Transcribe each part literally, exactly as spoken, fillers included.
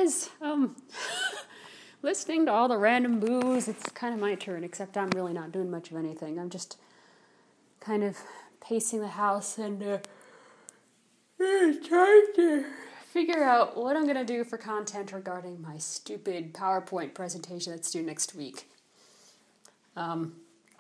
guys. Um, listening to all the random boos, it's kind of my turn, except I'm really not doing much of anything. I'm just kind of pacing the house and uh, trying to figure out what I'm going to do for content regarding my stupid PowerPoint presentation that's due next week. Um,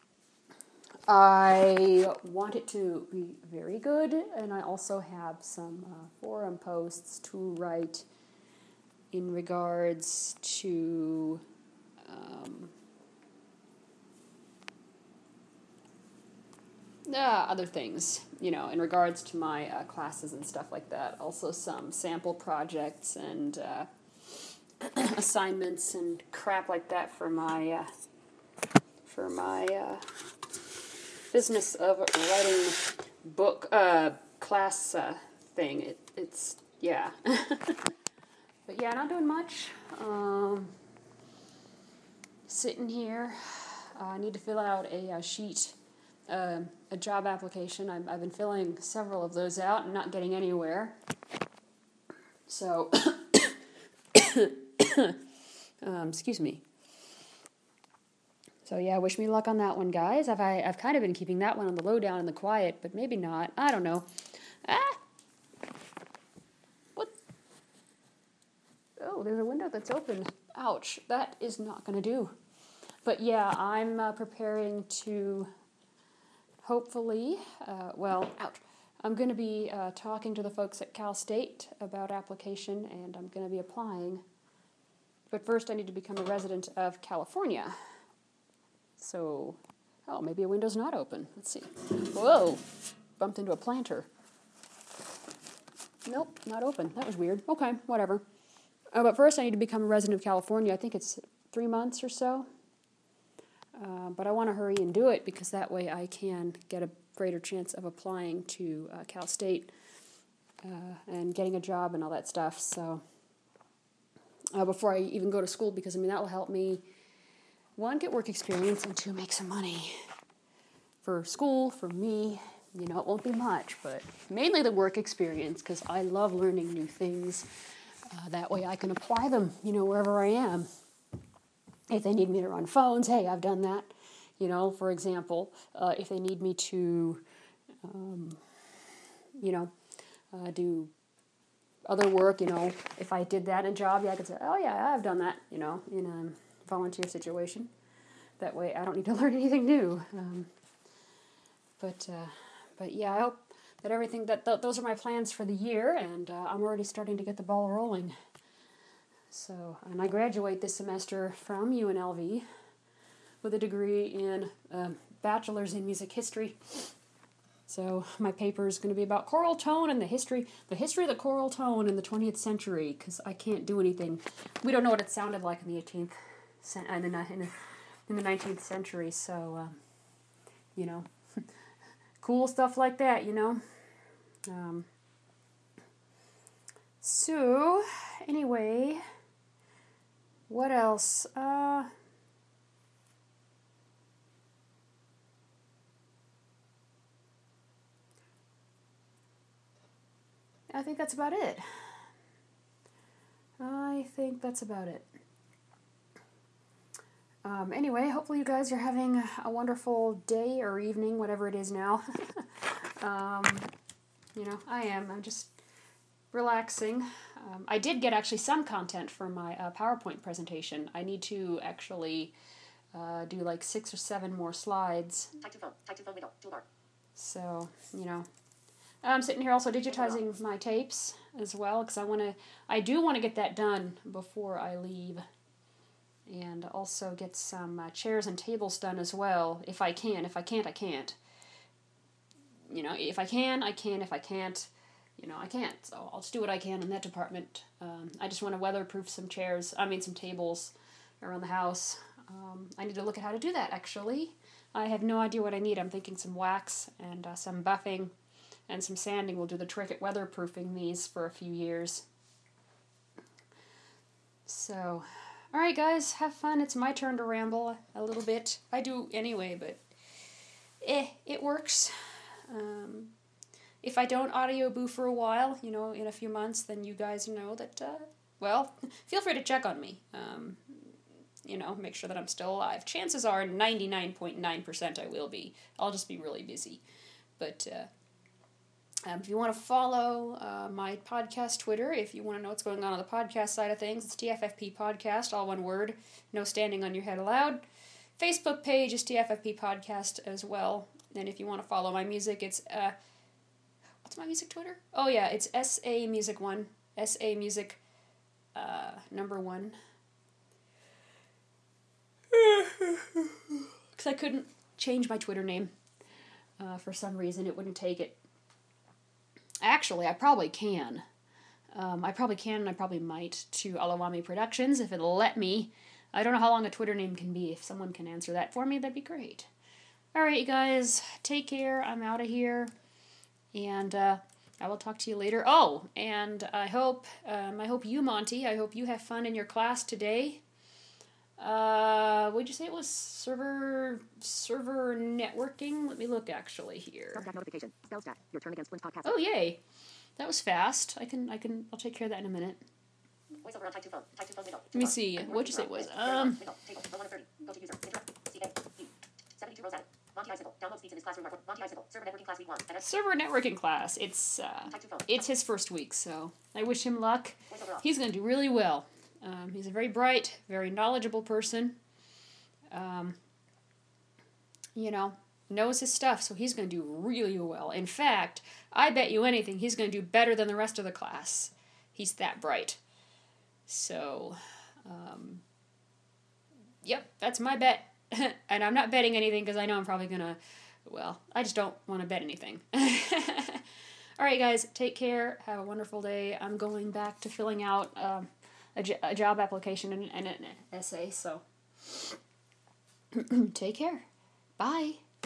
I want it to be very good, and I also have some uh, forum posts to write in regards to um, uh, other things, you know, in regards to my uh, classes and stuff like that. Also some sample projects and uh, assignments and crap like that for my uh, for my uh, business of writing book uh, class uh, thing. It it's yeah. But yeah, not doing much. Um, sitting here. Uh, I need to fill out a, a sheet, uh, a job application. I've, I've been filling several of those out and not getting anywhere. So, um, excuse me. So yeah, wish me luck on that one, guys. I've I, I've kind of been keeping that one on the lowdown and the quiet, but maybe not. I don't know. Ah. Oh, there's a window that's open. Ouch, that is not going to do. But yeah, I'm uh, preparing to hopefully, uh, well, ouch. I'm going to be uh, talking to the folks at Cal State about application, and I'm going to be applying. But first I need to become a resident of California. So, oh, maybe a window's not open. Let's see. Whoa, bumped into a planter. Nope, not open. That was weird. Okay, whatever. Uh, but first I need to become a resident of California. I think it's three months or so. Uh, but I want to hurry and do it because that way I can get a greater chance of applying to uh, Cal State uh, and getting a job and all that stuff. So uh, before I even go to school, because I mean that will help me, one, get work experience, and two, make some money for school, for me. You know, it won't be much, but mainly the work experience because I love learning new things. Uh, that way I can apply them, you know, wherever I am. If they need me to run phones, hey, I've done that. You know, for example, uh, if they need me to, um, you know, uh, do other work, you know, if I did that in a job, yeah, I could say, oh, yeah, I've done that, you know, in a volunteer situation. That way I don't need to learn anything new. Um, but, uh, but, yeah, I hope that everything, that th- those are my plans for the year, and uh, I'm already starting to get the ball rolling. So, and I graduate this semester from U N L V with a degree in uh, bachelor's in music history. So my paper is going to be about choral tone and the history, the history of the choral tone in the twentieth century, because I can't do anything. We don't know what it sounded like in the eighteenth, in the, in the, in the nineteenth century, so, um, you know, cool stuff like that, you know. Um, so, anyway, what else? Uh, I think that's about it. I think that's about it. Um, anyway, hopefully you guys are having a wonderful day or evening, whatever it is now. um, you know, I am. I'm just relaxing. Um, I did get actually some content for my uh, PowerPoint presentation. I need to actually uh, do like six or seven more slides. So, you know, I'm sitting here also digitizing my tapes as well because I want to, I do want to get that done before I leave. And also get some uh, chairs and tables done as well, if I can. If I can't, I can't. You know, if I can, I can. If I can't, you know, I can't. So I'll just do what I can in that department. Um, I just want to weatherproof some chairs, I mean some tables around the house. Um, I need to look at how to do that, actually. I have no idea what I need. I'm thinking some wax and uh, some buffing and some sanding will do the trick at weatherproofing these for a few years. So, alright guys, have fun. It's my turn to ramble a little bit. I do anyway, but eh, it works. Um, if I don't audio boo for a while, you know, in a few months, then you guys know that, uh, well, feel free to check on me. Um, you know, make sure that I'm still alive. Chances are ninety-nine point nine percent I will be. I'll just be really busy. But uh, um, if you want to follow uh, my podcast Twitter, if you want to know what's going on on the podcast side of things, it's T F F P Podcast, all one word, no standing on your head allowed. Facebook page is T F F P Podcast as well. And if you want to follow my music, it's, uh, what's my music Twitter? Oh yeah, it's S A Music one, S A Music uh, number one. Because I couldn't change my Twitter name. Uh, for some reason, it wouldn't take it. Actually, I probably can. Um, I probably can, and I probably might, to Alawami Productions, if it'll let me. I don't know how long a Twitter name can be. If someone can answer that for me, that'd be great. Alright, you guys, take care. I'm out of here. And uh, I will talk to you later. Oh, and I hope, um, I hope you, Monty, I hope you have fun in your class today. Uh, what'd you say it was? Server, server networking? Let me look actually here. Spellstat notification. Spellstat. Your turn against Flint podcast. Oh, yay. That was fast. I can, I can, I'll take care of that in a minute. Voiceover on type two phone. Type two phone window. Let me see. What'd you say it was? Um, Window. Table. one thirty. Go to user. Interrupt. C A. U. seventy-two rows added. Monty Icicle. Download speeds in his classroom. Monty Icicle. Server networking class week one. Edit. server networking class. It's, uh, Type two phone. it's his first week, so I wish him luck. Voiceover off. He's going to do really well. Um, he's a very bright, very knowledgeable person. Um, you know, knows his stuff, so he's going to do really well. In fact, I bet you anything he's going to do better than the rest of the class. He's that bright. So, um, yep, that's my bet. And I'm not betting anything because I know I'm probably going to, well, I just don't want to bet anything. All right, guys, take care. Have a wonderful day. I'm going back to filling out um, a, j- a job application and, and an essay, so take care. Bye.